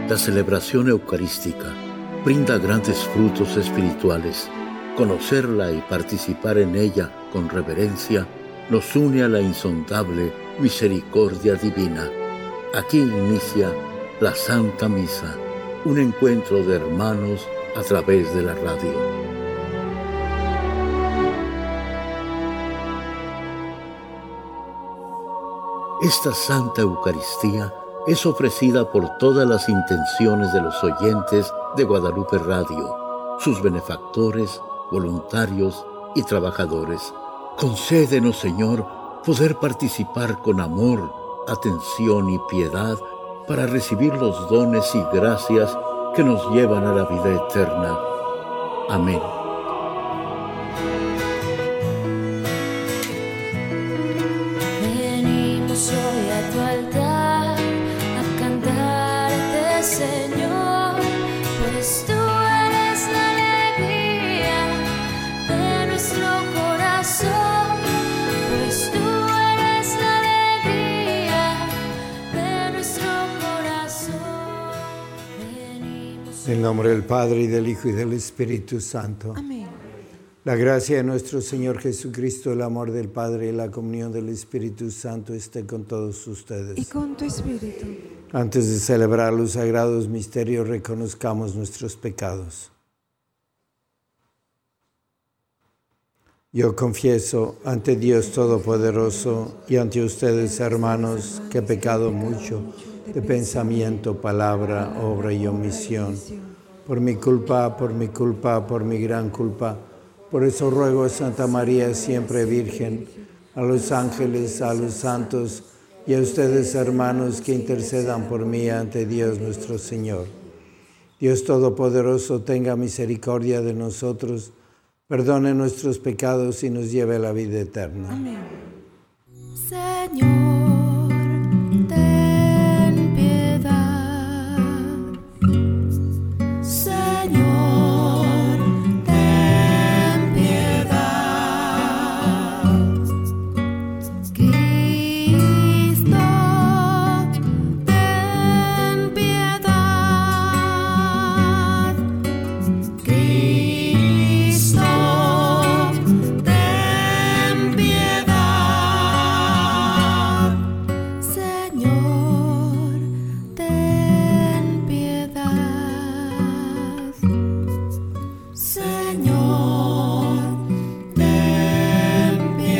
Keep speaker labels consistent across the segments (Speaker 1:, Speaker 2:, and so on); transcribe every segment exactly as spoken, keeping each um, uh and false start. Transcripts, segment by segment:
Speaker 1: La celebración eucarística brinda grandes frutos espirituales. Conocerla y participar en ella con reverencia nos une a la insondable misericordia divina. Aquí inicia la Santa Misa, un encuentro de hermanos a través de la radio. Esta Santa Eucaristía es ofrecida por todas las intenciones de los oyentes de Guadalupe Radio, sus benefactores, voluntarios y trabajadores. Concédenos, Señor, poder participar con amor, atención y piedad para recibir los dones y gracias que nos llevan a la vida eterna. Amén.
Speaker 2: Venimos hoy a tu altar a cantarte, Señor, pues tú eres la alegría de nuestro corazón, pues tú eres la alegría de nuestro corazón. Venimos.
Speaker 3: En el nombre del Padre, y del Hijo, y del Espíritu Santo.
Speaker 4: Amén.
Speaker 3: La gracia de nuestro Señor Jesucristo, el amor del Padre y la comunión del Espíritu Santo esté con todos ustedes.
Speaker 4: Y con tu espíritu.
Speaker 3: Antes de celebrar los sagrados misterios, reconozcamos nuestros pecados. Yo confieso ante Dios Todopoderoso y ante ustedes, hermanos, que he pecado mucho de pensamiento, palabra, obra y omisión. Por mi culpa, por mi culpa, por mi gran culpa. Por eso ruego a Santa María, siempre Virgen, a los ángeles, a los santos y a ustedes, hermanos, que intercedan por mí ante Dios nuestro Señor. Dios Todopoderoso, tenga misericordia de nosotros, perdone nuestros pecados y nos lleve a la vida eterna.
Speaker 4: Amén.
Speaker 2: Señor, ten piedad. Señor, ten piedad. Cristo, ten piedad. Cristo, ten piedad. Señor, ten piedad. Señor, ten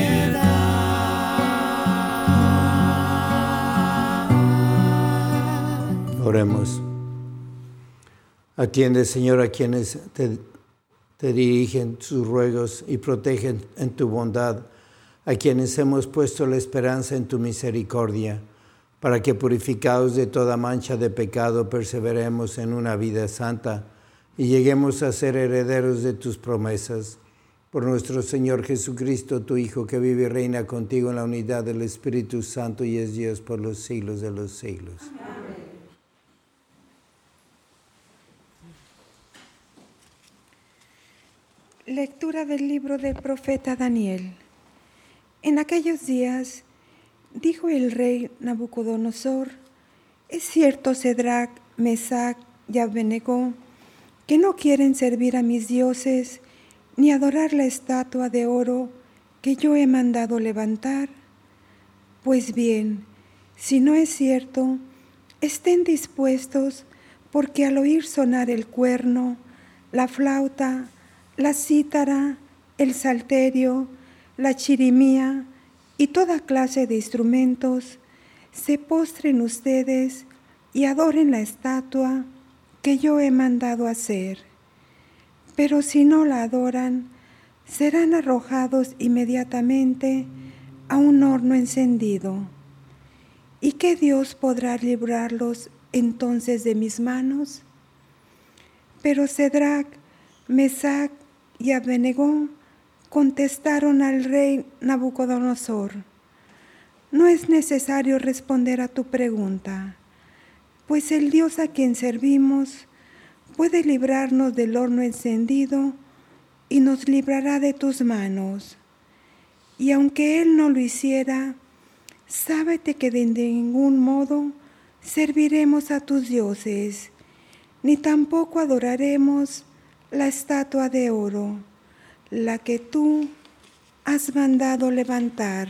Speaker 2: piedad.
Speaker 3: Oremos. Atiende, Señor, a quienes te, te dirigen sus ruegos y protegen en tu bondad, a quienes hemos puesto la esperanza en tu misericordia, para que, purificados de toda mancha de pecado, perseveremos en una vida santa y lleguemos a ser herederos de tus promesas. Por nuestro Señor Jesucristo, tu Hijo, que vive y reina contigo en la unidad del Espíritu Santo y es Dios por los siglos de los siglos.
Speaker 4: Lectura del libro del profeta Daniel. En aquellos días dijo el rey Nabucodonosor: es cierto, Cedrac, Mesac y Abednego, que no quieren servir a mis dioses ni adorar la estatua de oro que yo he mandado levantar. Pues bien, si no es cierto, estén dispuestos, porque al oír sonar el cuerno, la flauta, la cítara, el salterio, la chirimía y toda clase de instrumentos, se postren ustedes y adoren la estatua que yo he mandado hacer. Pero si no la adoran, serán arrojados inmediatamente a un horno encendido. ¿Y qué Dios podrá librarlos entonces de mis manos? Pero Cedrac, Mesac y Abednego contestaron al rey Nabucodonosor: no es necesario responder a tu pregunta, pues el Dios a quien servimos puede librarnos del horno encendido y nos librará de tus manos. Y aunque Él no lo hiciera, sábete que de ningún modo serviremos a tus dioses, ni tampoco adoraremos la estatua de oro, la que tú has mandado levantar.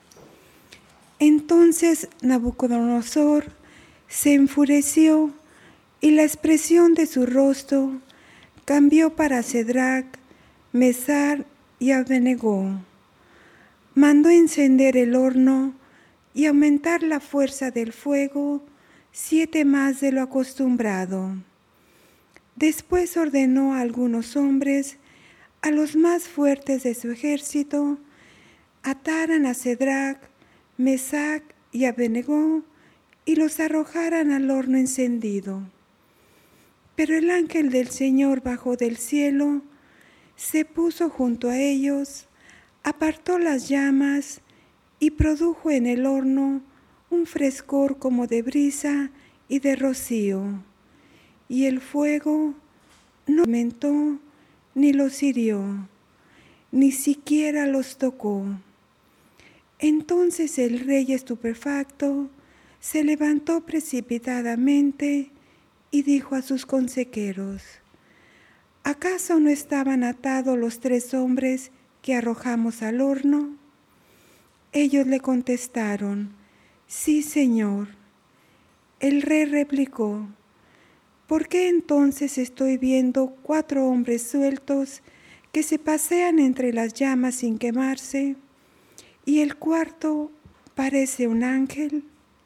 Speaker 4: Entonces Nabucodonosor se enfureció y la expresión de su rostro cambió para Sadrach, Mesach y Abednego. Mandó encender el horno y aumentar la fuerza del fuego siete más de lo acostumbrado. Después ordenó a algunos hombres, a los más fuertes de su ejército, ataran a Sadrach, Mesach y Abednego y los arrojaran al horno encendido. Pero el ángel del Señor bajó del cielo, se puso junto a ellos, apartó las llamas y produjo en el horno un frescor como de brisa y de rocío. Y el fuego no aumentó ni los hirió, ni siquiera los tocó. Entonces el rey estupefacto se levantó precipitadamente y dijo a sus consejeros: ¿acaso no estaban atados los tres hombres que arrojamos al horno? Ellos le contestaron: sí, Señor. El rey replicó: ¿por qué entonces estoy viendo cuatro hombres sueltos que se pasean entre las llamas sin quemarse, y el cuarto parece un ángel?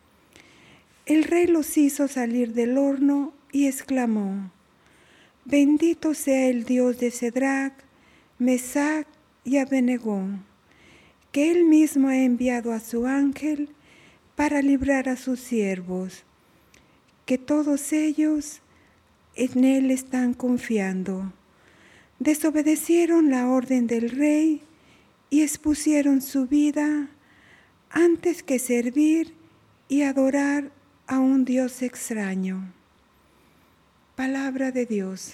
Speaker 4: El rey los hizo salir del horno y exclamó: bendito sea el Dios de Sadrach, Mesach y Abednego, que él mismo ha enviado a su ángel para librar a sus siervos, que todos ellos en él están confiando. Desobedecieron la orden del rey y expusieron su vida antes que servir y adorar a un Dios extraño. Palabra de Dios.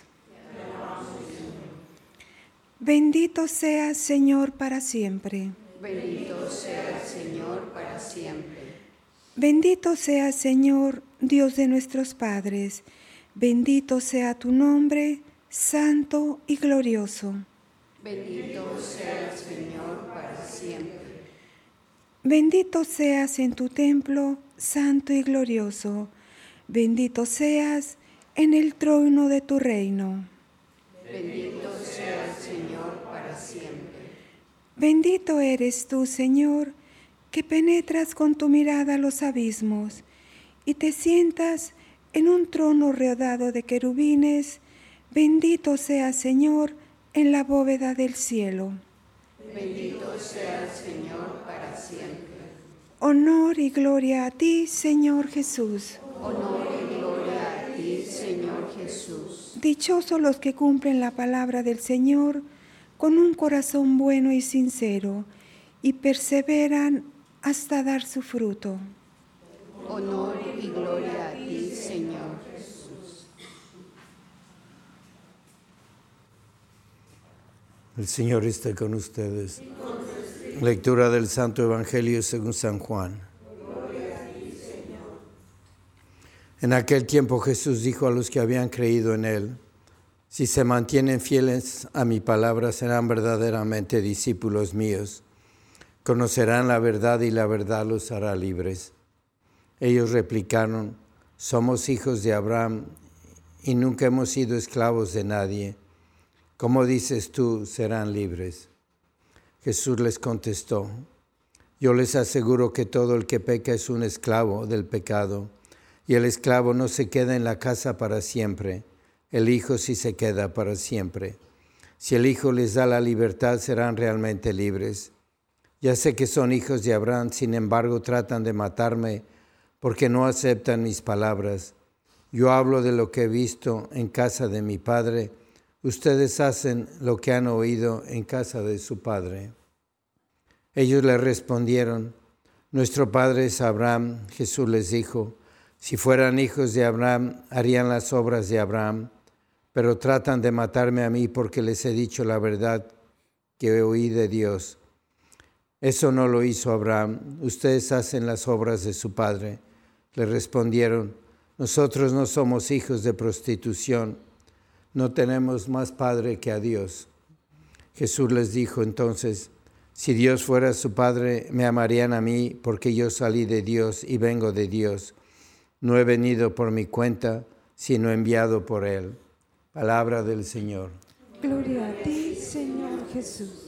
Speaker 4: Bendito seas, Señor, para siempre.
Speaker 5: Bendito seas, Señor, para siempre.
Speaker 4: Bendito seas, Señor, Dios de nuestros padres. Bendito sea tu nombre, santo y glorioso.
Speaker 5: Bendito seas, Señor, para siempre.
Speaker 4: Bendito seas en tu templo, santo y glorioso. Bendito seas en el trono de tu reino.
Speaker 5: Bendito seas, Señor, para siempre.
Speaker 4: Bendito eres tú, Señor, que penetras con tu mirada los abismos y te sientas en un trono rodeado de querubines. Bendito seas, Señor, en la bóveda del cielo.
Speaker 5: Bendito seas, Señor, para siempre.
Speaker 4: Honor y gloria a ti, Señor Jesús.
Speaker 5: Honor y gloria a ti, Señor Jesús.
Speaker 4: Dichosos los que cumplen la palabra del Señor con un corazón bueno y sincero y perseveran hasta dar su fruto.
Speaker 5: Honor y gloria a ti, Señor Jesús.
Speaker 3: El Señor esté con ustedes. Lectura del Santo Evangelio según San Juan. En aquel tiempo Jesús dijo a los que habían creído en él: si se mantienen fieles a mi palabra, serán verdaderamente discípulos míos. Conocerán la verdad y la verdad los hará libres. Ellos replicaron: somos hijos de Abraham y nunca hemos sido esclavos de nadie. ¿Cómo dices tú, serán libres? Jesús les contestó: yo les aseguro que todo el que peca es un esclavo del pecado, y el esclavo no se queda en la casa para siempre, el Hijo sí se queda para siempre. Si el Hijo les da la libertad, serán realmente libres. Ya sé que son hijos de Abraham, sin embargo tratan de matarme porque no aceptan mis palabras. Yo hablo de lo que he visto en casa de mi Padre. Ustedes hacen lo que han oído en casa de su padre. Ellos le respondieron: nuestro padre es Abraham. Jesús les dijo: si fueran hijos de Abraham, harían las obras de Abraham, pero tratan de matarme a mí porque les he dicho la verdad que oí de Dios. Eso no lo hizo Abraham. Ustedes hacen las obras de su padre. Le respondieron: Nosotros no somos hijos de prostitución, no tenemos más padre que a Dios. Jesús les dijo entonces: si Dios fuera su Padre, me amarían a mí, porque yo salí de Dios y vengo de Dios. No he venido por mi cuenta, sino enviado por Él. Palabra del Señor.
Speaker 4: Gloria a ti, Señor Jesús.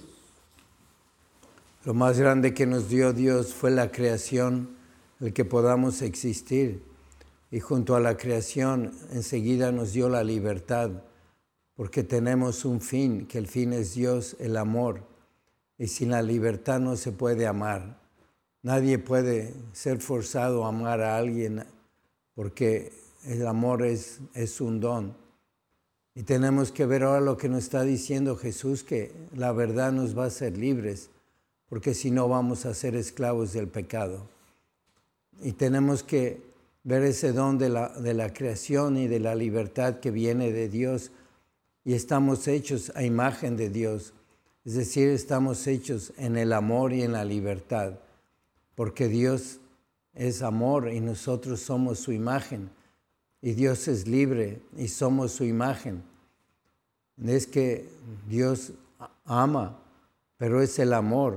Speaker 3: Lo más grande que nos dio Dios fue la creación, el que podamos existir. Y junto a la creación, enseguida nos dio la libertad, porque tenemos un fin, que el fin es Dios, el amor. Y sin la libertad no se puede amar. Nadie puede ser forzado a amar a alguien, porque el amor es, es un don. Y tenemos que ver ahora lo que nos está diciendo Jesús, que la verdad nos va a hacer libres, porque si no vamos a ser esclavos del pecado. Y tenemos que ver ese don de la, de la creación y de la libertad que viene de Dios. Y estamos hechos a imagen de Dios. Es decir, estamos hechos en el amor y en la libertad, porque Dios es amor y nosotros somos su imagen. Y Dios es libre y somos su imagen. Es que Dios ama, pero es el amor.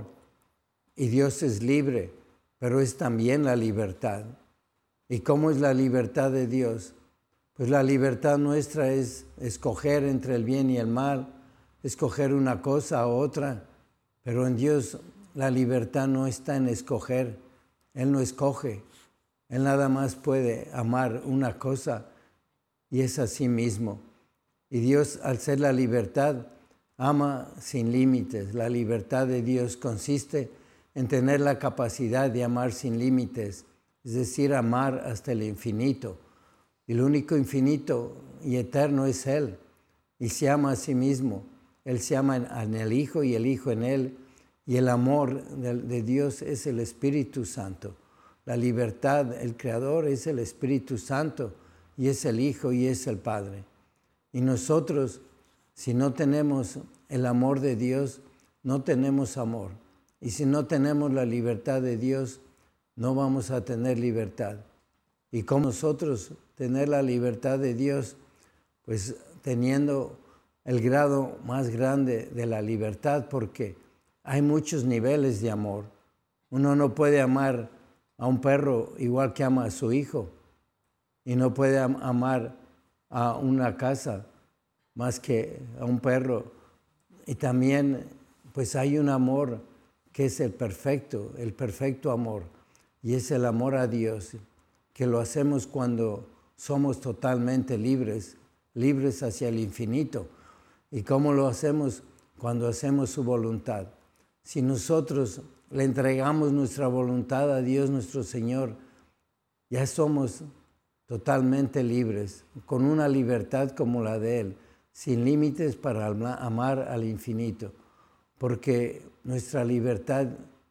Speaker 3: Y Dios es libre, pero es también la libertad. ¿Y cómo es la libertad de Dios? Pues la libertad nuestra es escoger entre el bien y el mal, escoger una cosa u otra, pero en Dios la libertad no está en escoger. Él no escoge. Él nada más puede amar una cosa y es a sí mismo. Y Dios, al ser la libertad, ama sin límites. La libertad de Dios consiste en tener la capacidad de amar sin límites, es decir, amar hasta el infinito. Y el único infinito y eterno es Él. Y se ama a sí mismo. Él se ama en el Hijo y el Hijo en Él. Y el amor de Dios es el Espíritu Santo. La libertad, el Creador es el Espíritu Santo y es el Hijo y es el Padre. Y nosotros, si no tenemos el amor de Dios, no tenemos amor. Y si no tenemos la libertad de Dios, no vamos a tener libertad. Y como nosotros tener la libertad de Dios, pues teniendo el grado más grande de la libertad, porque hay muchos niveles de amor. Uno no puede amar a un perro igual que ama a su hijo, y no puede amar a una casa más que a un perro. Y también pues hay un amor que es el perfecto, el perfecto amor, y es el amor a Dios, que lo hacemos cuando somos totalmente libres, libres hacia el infinito. ¿Y cómo lo hacemos? Cuando hacemos su voluntad. Si nosotros le entregamos nuestra voluntad a Dios nuestro Señor, ya somos totalmente libres, con una libertad como la de Él, sin límites para amar al infinito, porque nuestra libertad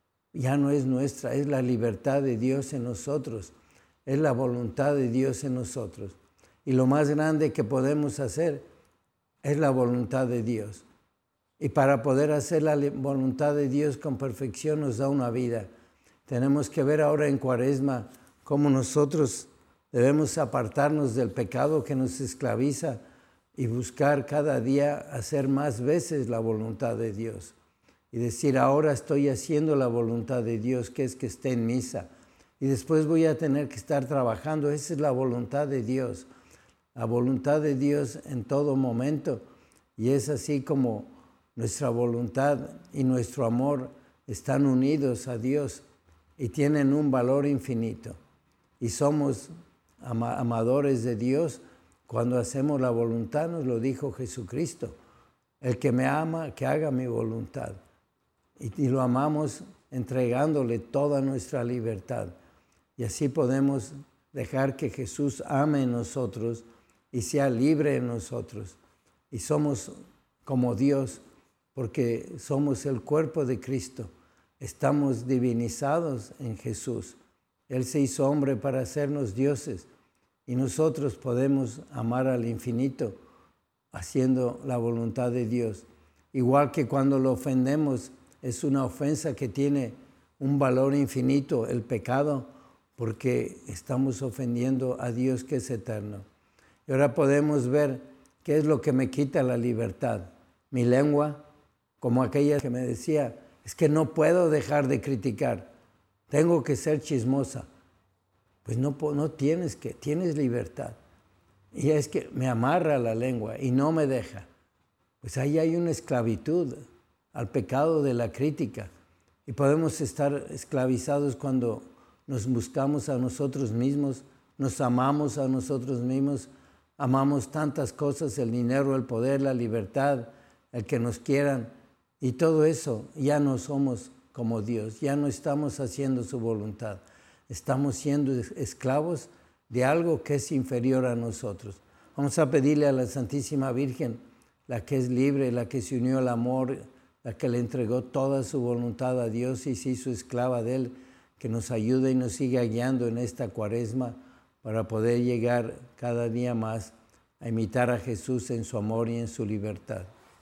Speaker 3: ya no es nuestra, es la libertad de Dios en nosotros, es la voluntad de Dios en nosotros. Y lo más grande que podemos hacer es la voluntad de Dios. Y para poder hacer la voluntad de Dios con perfección nos da una vida. Tenemos que ver ahora en Cuaresma cómo nosotros debemos apartarnos del pecado que nos esclaviza y buscar cada día hacer más veces la voluntad de Dios. Y decir, ahora estoy haciendo la voluntad de Dios, que es que esté en misa. Y después voy a tener que estar trabajando. Esa es la voluntad de Dios. La voluntad de Dios en todo momento. Y es así como nuestra voluntad y nuestro amor están unidos a Dios y tienen un valor infinito. Y somos ama- amadores de Dios cuando hacemos la voluntad, nos lo dijo Jesucristo. El que me ama, que haga mi voluntad. Y, y lo amamos entregándole toda nuestra libertad. Y así podemos dejar que Jesús ame en nosotros y sea libre en nosotros. Y somos como Dios, porque somos el cuerpo de Cristo. Estamos divinizados en Jesús. Él se hizo hombre para hacernos dioses. Y nosotros podemos amar al infinito haciendo la voluntad de Dios. Igual que cuando lo ofendemos, es una ofensa que tiene un valor infinito. El pecado porque estamos ofendiendo a Dios que es eterno. Y ahora podemos ver qué es lo que me quita la libertad. Mi lengua, como aquella que me decía, es que no puedo dejar de criticar, tengo que ser chismosa. Pues no, no tienes que, tienes libertad. Y es que me amarra la lengua y no me deja. Pues ahí hay una esclavitud al pecado de la crítica. Y podemos estar esclavizados cuando nos buscamos a nosotros mismos, nos amamos a nosotros mismos, amamos tantas cosas, el dinero, el poder, la libertad, el que nos quieran. Y todo eso ya no somos como Dios, ya no estamos haciendo su voluntad. Estamos siendo esclavos de algo que es inferior a nosotros. Vamos a pedirle a la Santísima Virgen, la que es libre, la que se unió al amor, la que le entregó toda su voluntad a Dios y se hizo esclava de Él, que nos ayude y nos siga guiando en esta cuaresma para poder llegar cada día más a imitar a Jesús en su amor y en su libertad.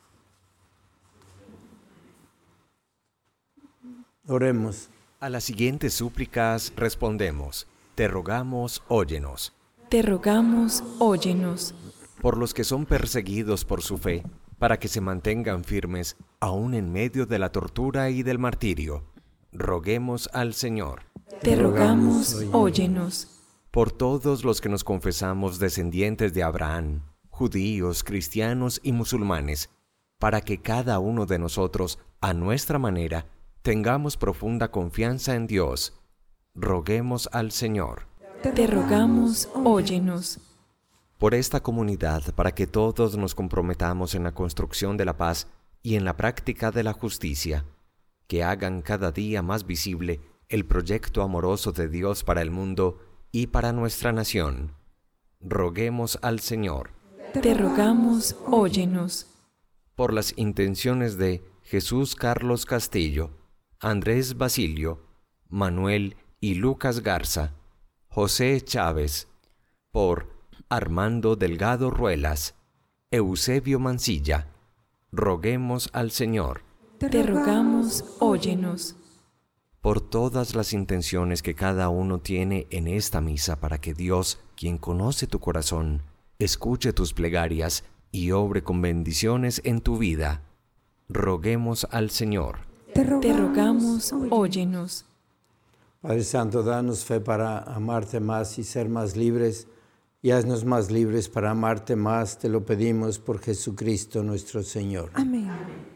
Speaker 3: Oremos.
Speaker 6: A las siguientes súplicas respondemos: te rogamos, óyenos.
Speaker 2: Te rogamos, óyenos.
Speaker 6: Por los que son perseguidos por su fe, para que se mantengan firmes, aún en medio de la tortura y del martirio, roguemos al Señor.
Speaker 2: Te rogamos, óyenos.
Speaker 6: Por todos los que nos confesamos descendientes de Abraham, judíos, cristianos y musulmanes, para que cada uno de nosotros, a nuestra manera, tengamos profunda confianza en Dios, roguemos al Señor.
Speaker 2: Te rogamos, óyenos.
Speaker 6: Por esta comunidad, para que todos nos comprometamos en la construcción de la paz y en la práctica de la justicia, que hagan cada día más visible el proyecto amoroso de Dios para el mundo y para nuestra nación, roguemos al Señor.
Speaker 2: Te rogamos, óyenos.
Speaker 6: Por las intenciones de Jesús Carlos Castillo, Andrés Basilio, Manuel y Lucas Garza, José Chávez, por Armando Delgado Ruelas, Eusebio Mancilla, roguemos al Señor.
Speaker 2: Te rogamos, óyenos.
Speaker 6: Por todas las intenciones que cada uno tiene en esta misa, para que Dios, quien conoce tu corazón, escuche tus plegarias y obre con bendiciones en tu vida, roguemos al Señor.
Speaker 2: Te rogamos, óyenos.
Speaker 3: Padre Santo, danos fe para amarte más y ser más libres, y haznos más libres para amarte más, te lo pedimos por Jesucristo nuestro Señor.
Speaker 4: Amén.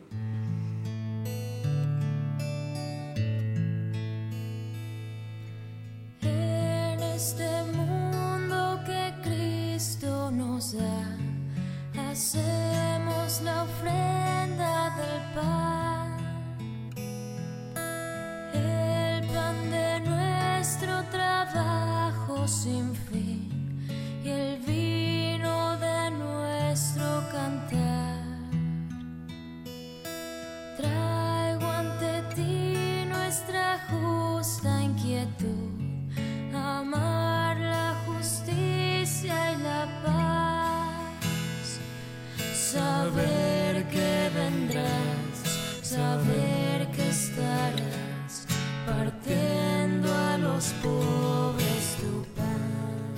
Speaker 7: En este mundo que Cristo nos da, hacemos la ofrenda del pan, el pan de nuestro trabajo sin fin y el vino de nuestro cantar. Traigo ante ti nuestra justa inquietud, amar la justicia y la paz, saber que vendrás, saber que estarás partiendo a los pobres tu pan,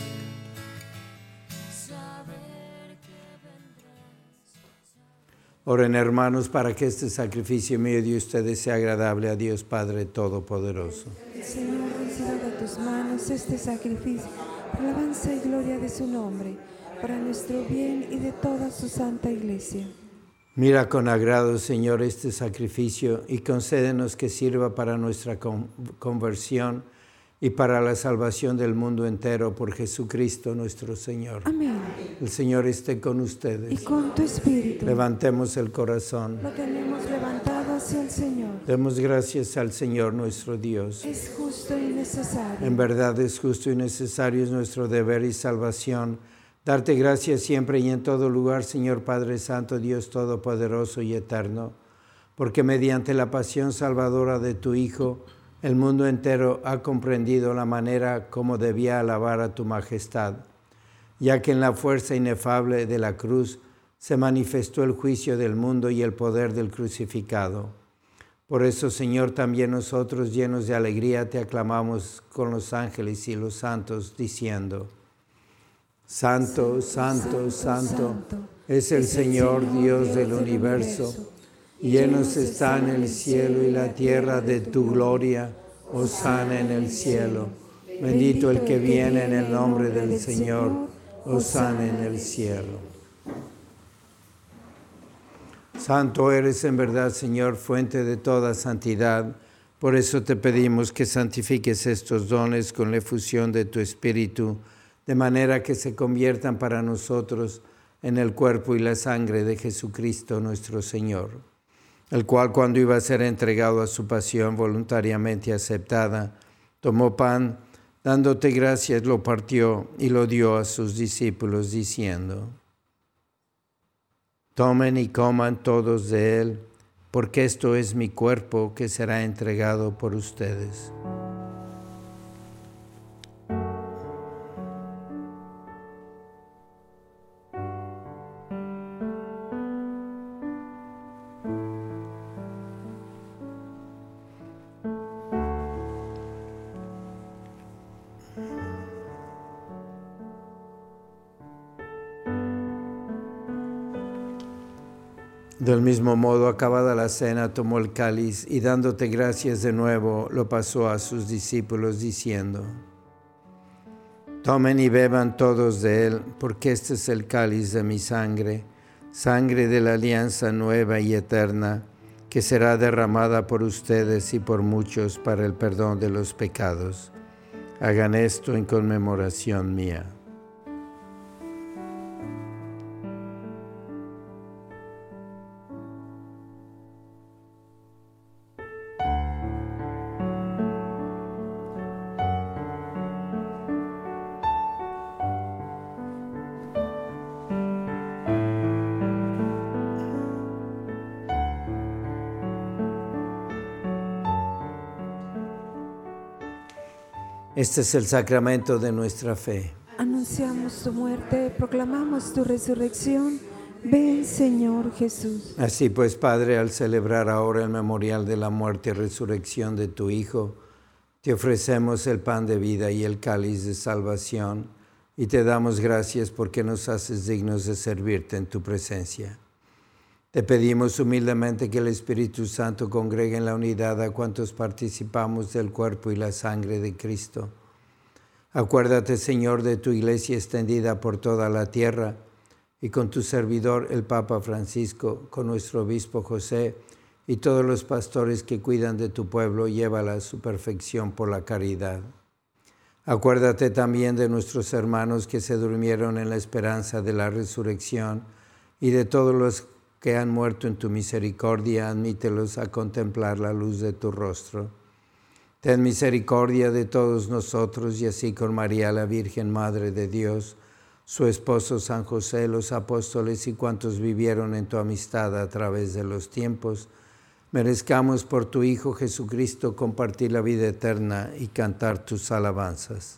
Speaker 7: saber que vendrás.
Speaker 3: Oren, hermanos, para que este sacrificio mío de ustedes sea agradable a Dios Padre Todopoderoso.
Speaker 4: El Señor reciba de tus manos este sacrificio para alabanza y gloria de su nombre, para nuestro bien y de toda su santa iglesia.
Speaker 3: Mira con agrado, Señor, este sacrificio y concédenos que sirva para nuestra con- conversión y para la salvación del mundo entero por Jesucristo nuestro Señor.
Speaker 4: Amén.
Speaker 3: El Señor esté con ustedes.
Speaker 4: Y con tu espíritu.
Speaker 3: Levantemos el corazón.
Speaker 4: Lo tenemos levantado hacia el Señor.
Speaker 3: Demos gracias al Señor nuestro Dios.
Speaker 4: Es justo y necesario.
Speaker 3: En verdad es justo y necesario, es nuestro deber y salvación. Darte gracias siempre y en todo lugar, Señor Padre Santo, Dios Todopoderoso y Eterno, porque mediante la pasión salvadora de tu Hijo, el mundo entero ha comprendido la manera como debía alabar a tu majestad, ya que en la fuerza inefable de la cruz se manifestó el juicio del mundo y el poder del crucificado. Por eso, Señor, también nosotros, llenos de alegría, te aclamamos con los ángeles y los santos, diciendo: Santo, santo, santo, es el Señor Dios del universo. Llenos están el cielo y la tierra de tu gloria. Hosana en el cielo. Bendito el que viene en el nombre del Señor. Hosana en el cielo. Santo eres en verdad, Señor, fuente de toda santidad. Por eso te pedimos que santifiques estos dones con la efusión de tu Espíritu, de manera que se conviertan para nosotros en el cuerpo y la sangre de Jesucristo nuestro Señor, el cual, cuando iba a ser entregado a su pasión voluntariamente aceptada, tomó pan, dándote gracias, lo partió y lo dio a sus discípulos, diciendo: Tomen y coman todos de él, porque esto es mi cuerpo que será entregado por ustedes. Del mismo modo, acabada la cena, tomó el cáliz y, dándote gracias de nuevo, lo pasó a sus discípulos, diciendo: Tomen y beban todos de él, porque este es el cáliz de mi sangre, sangre de la alianza nueva y eterna, que será derramada por ustedes y por muchos para el perdón de los pecados. Hagan esto en conmemoración mía. Este es el sacramento de nuestra fe.
Speaker 4: Anunciamos tu muerte, proclamamos tu resurrección. Ven, Señor Jesús.
Speaker 3: Así pues, Padre, al celebrar ahora el memorial de la muerte y resurrección de tu Hijo, te ofrecemos el pan de vida y el cáliz de salvación, y te damos gracias porque nos haces dignos de servirte en tu presencia. Te pedimos humildemente que el Espíritu Santo congregue en la unidad a cuantos participamos del cuerpo y la sangre de Cristo. Acuérdate, Señor, de tu iglesia extendida por toda la tierra, y con tu servidor, el Papa Francisco, con nuestro obispo José, y todos los pastores que cuidan de tu pueblo, llévala a su perfección por la caridad. Acuérdate también de nuestros hermanos que se durmieron en la esperanza de la resurrección, y de todos los que han muerto en tu misericordia, admítelos a contemplar la luz de tu rostro. Ten misericordia de todos nosotros, y así con María, la Virgen Madre de Dios, su esposo San José, los apóstoles y cuantos vivieron en tu amistad a través de los tiempos, merezcamos por tu Hijo Jesucristo compartir la vida eterna y cantar tus alabanzas.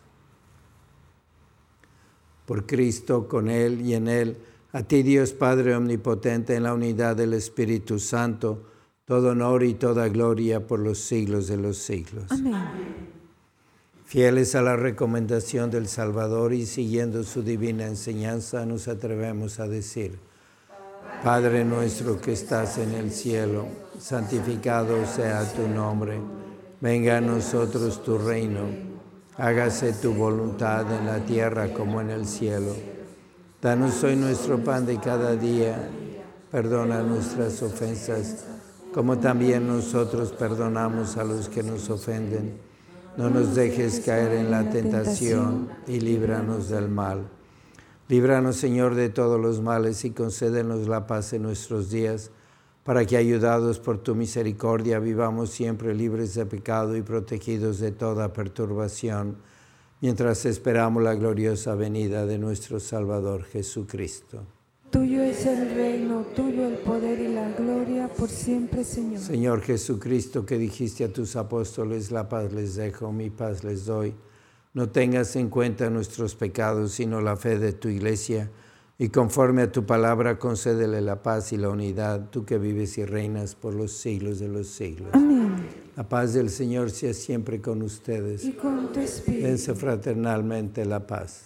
Speaker 3: Por Cristo, con Él y en Él, a ti, Dios Padre omnipotente, en la unidad del Espíritu Santo, todo honor y toda gloria por los siglos de los siglos.
Speaker 4: Amén.
Speaker 3: Fieles a la recomendación del Salvador y siguiendo su divina enseñanza, nos atrevemos a decir: Padre nuestro que estás en el cielo, santificado sea tu nombre. Venga a nosotros tu reino. Hágase tu voluntad en la tierra como en el cielo. Danos hoy nuestro pan de cada día. Perdona nuestras ofensas, como también nosotros perdonamos a los que nos ofenden. No nos dejes caer en la tentación y líbranos del mal. Líbranos, Señor, de todos los males y concédenos la paz en nuestros días, para que, ayudados por tu misericordia, vivamos siempre libres de pecado y protegidos de toda perturbación, mientras esperamos la gloriosa venida de nuestro Salvador Jesucristo.
Speaker 4: Tuyo es el reino, tuyo el poder y la gloria por siempre, Señor.
Speaker 3: Señor Jesucristo, que dijiste a tus apóstoles: la paz les dejo, mi paz les doy. No tengas en cuenta nuestros pecados, sino la fe de tu iglesia, y conforme a tu palabra concédele la paz y la unidad, tú que vives y reinas por los siglos de los siglos.
Speaker 4: Amén.
Speaker 3: La paz del Señor sea siempre con ustedes.
Speaker 4: Y con tu espíritu.
Speaker 3: Dense fraternalmente la paz.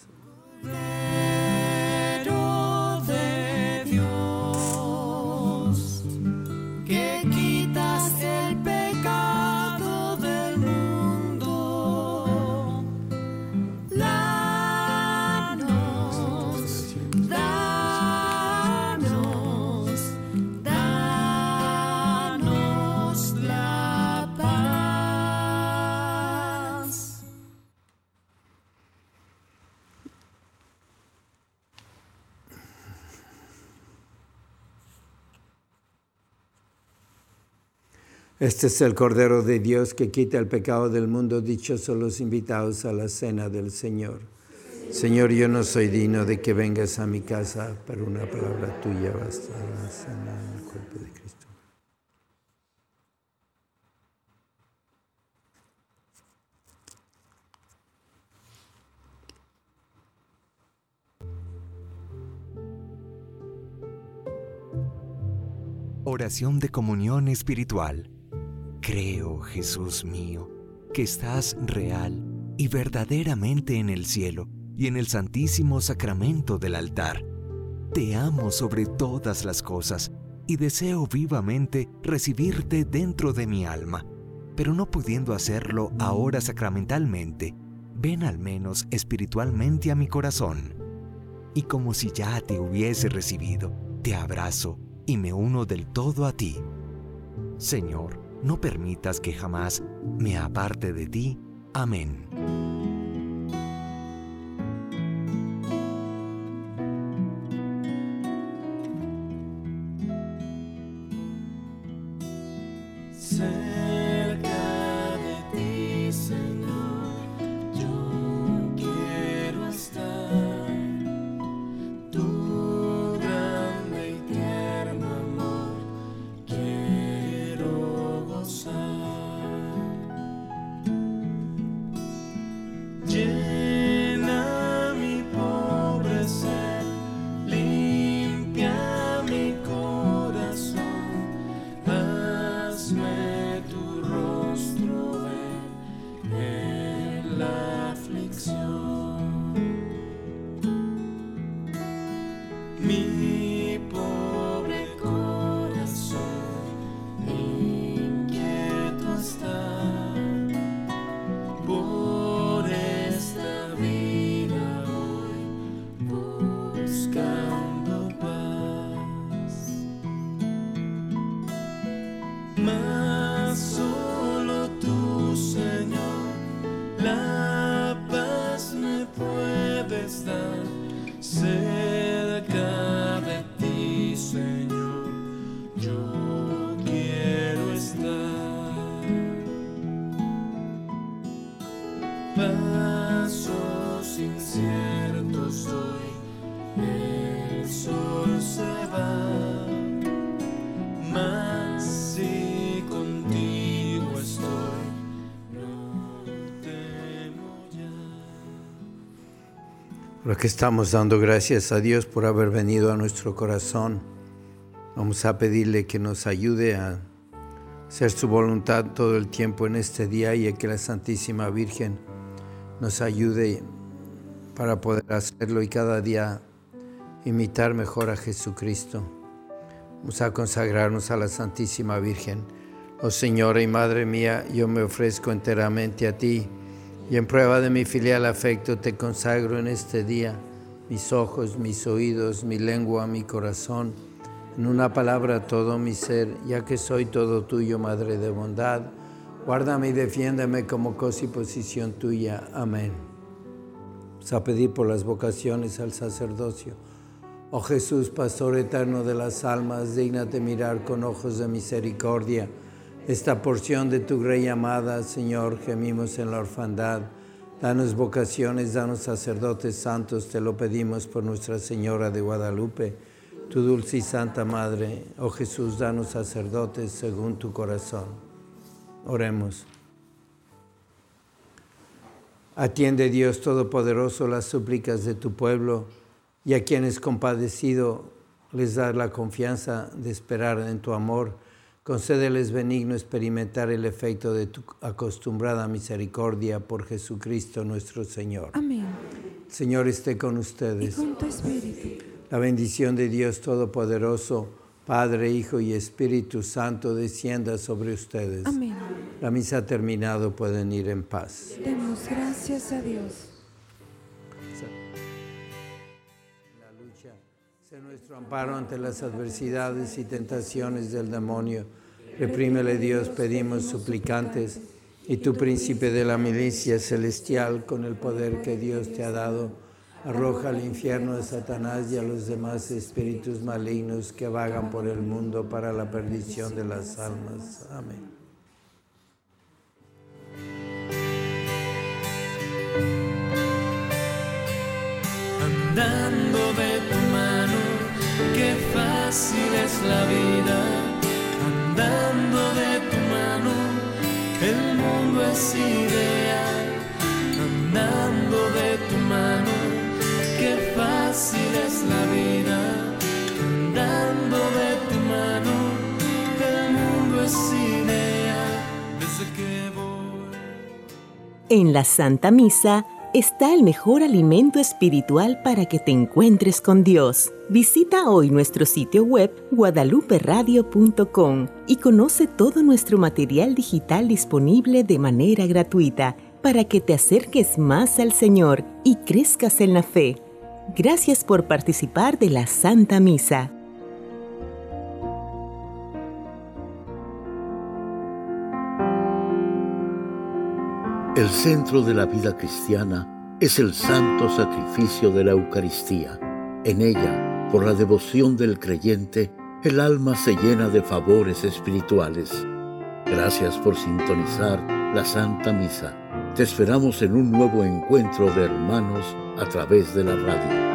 Speaker 7: Cordero de Dios, que quitas el pecado del mundo, danos, danos, danos la paz.
Speaker 3: Este es el Cordero de Dios que quita el pecado del mundo. Dichosos los invitados a la cena del Señor. Señor, yo no soy digno de que vengas a mi casa, pero una palabra tuya basta la cena en el cuerpo de Cristo.
Speaker 6: Oración de comunión espiritual. Creo, Jesús mío, que estás real y verdaderamente en el cielo y en el santísimo sacramento del altar. Te amo sobre todas las cosas y deseo vivamente recibirte dentro de mi alma, pero no pudiendo hacerlo ahora sacramentalmente, ven al menos espiritualmente a mi corazón. Y como si ya te hubiese recibido, te abrazo y me uno del todo a ti. Señor, no permitas que jamás me aparte de ti. Amén.
Speaker 7: Cerca de ti, Señor, yo quiero estar. Tu grande y tierno amor quiero gozar. Llena mi pobre ser, limpia mi corazón, hazme tu rostro ver en la aflicción. Mi pobre corazón inquieto está por esta vida hoy, buscando paz. Mas solo tú, Señor, la paz me puedes dar. Cerca de ti, Señor, yo quiero estar. Pasos inciertos doy, el sol se va, mas si contigo estoy, no temo ya.
Speaker 3: Lo que estamos dando gracias a Dios por haber venido a nuestro corazón. Vamos a pedirle que nos ayude a hacer su voluntad todo el tiempo en este día y a que la Santísima Virgen nos ayude para poder hacerlo y cada día imitar mejor a Jesucristo. Vamos a consagrarnos a la Santísima Virgen. Oh Señora y Madre mía, yo me ofrezco enteramente a ti y en prueba de mi filial afecto te consagro en este día mis ojos, mis oídos, mi lengua, mi corazón, en una palabra todo mi ser, ya que soy todo tuyo, Madre de bondad. Guárdame y defiéndeme como cosa y posición tuya. Amén. Vamos a pedir por las vocaciones al sacerdocio. Oh Jesús, Pastor eterno de las almas, dígnate mirar con ojos de misericordia esta porción de tu Grey amada. Señor, gemimos en la orfandad. Danos vocaciones, danos sacerdotes santos, te lo pedimos por Nuestra Señora de Guadalupe, tu dulce y santa Madre. Oh Jesús, danos sacerdotes según tu corazón. Oremos. Atiende, Dios Todopoderoso, las súplicas de tu pueblo y a quienes compadecido les das la confianza de esperar en tu amor, concédeles benigno experimentar el efecto de tu acostumbrada misericordia por Jesucristo nuestro Señor.
Speaker 4: Amén.
Speaker 3: El Señor esté con ustedes.
Speaker 4: Y con tu espíritu.
Speaker 3: La bendición de Dios Todopoderoso, Padre, Hijo y Espíritu Santo, descienda sobre ustedes.
Speaker 4: Amén.
Speaker 3: La misa ha terminado, pueden ir en paz.
Speaker 4: Demos gracias a Dios.
Speaker 3: La lucha sea nuestro amparo ante las adversidades y tentaciones del demonio. Reprímele, Dios, pedimos suplicantes, y tú, príncipe de la milicia celestial, con el poder que Dios te ha dado, arroja al infierno a Satanás y a los demás espíritus malignos que vagan por el mundo para la perdición de las almas. Amén.
Speaker 8: Andando de tu mano, qué fácil es la vida. Andando de tu mano, el mundo es ideal. Andando de tu mano, qué fácil es la vida. Andando de tu mano, el mundo es ideal. Desde que voy.
Speaker 9: En la Santa Misa está el mejor alimento espiritual para que te encuentres con Dios. Visita hoy nuestro sitio web guadalupe radio punto com y conoce todo nuestro material digital disponible de manera gratuita para que te acerques más al Señor y crezcas en la fe. Gracias por participar de la Santa Misa.
Speaker 1: El centro de la vida cristiana es el santo sacrificio de la Eucaristía. En ella, por la devoción del creyente, el alma se llena de favores espirituales. Gracias por sintonizar la Santa Misa. Te esperamos en un nuevo encuentro de hermanos a través de la radio.